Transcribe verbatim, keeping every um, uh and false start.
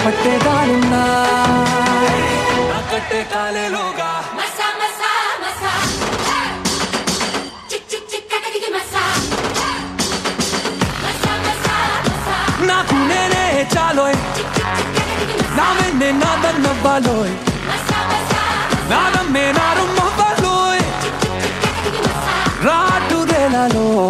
పట్టేదానున్నా నా కట్టే కాలేలోగా మసా మసా మసా చిక్ చిక్ చిక్ కటకి మసా మసా మసా మసా నాకు నేనే చాలోయ్ నా వెన్నే నాదన్నవ్వాలోయ్ మసా మసా నాదమ్మే నారమ్మవ్వాలోయ్ రాటు రేలాలో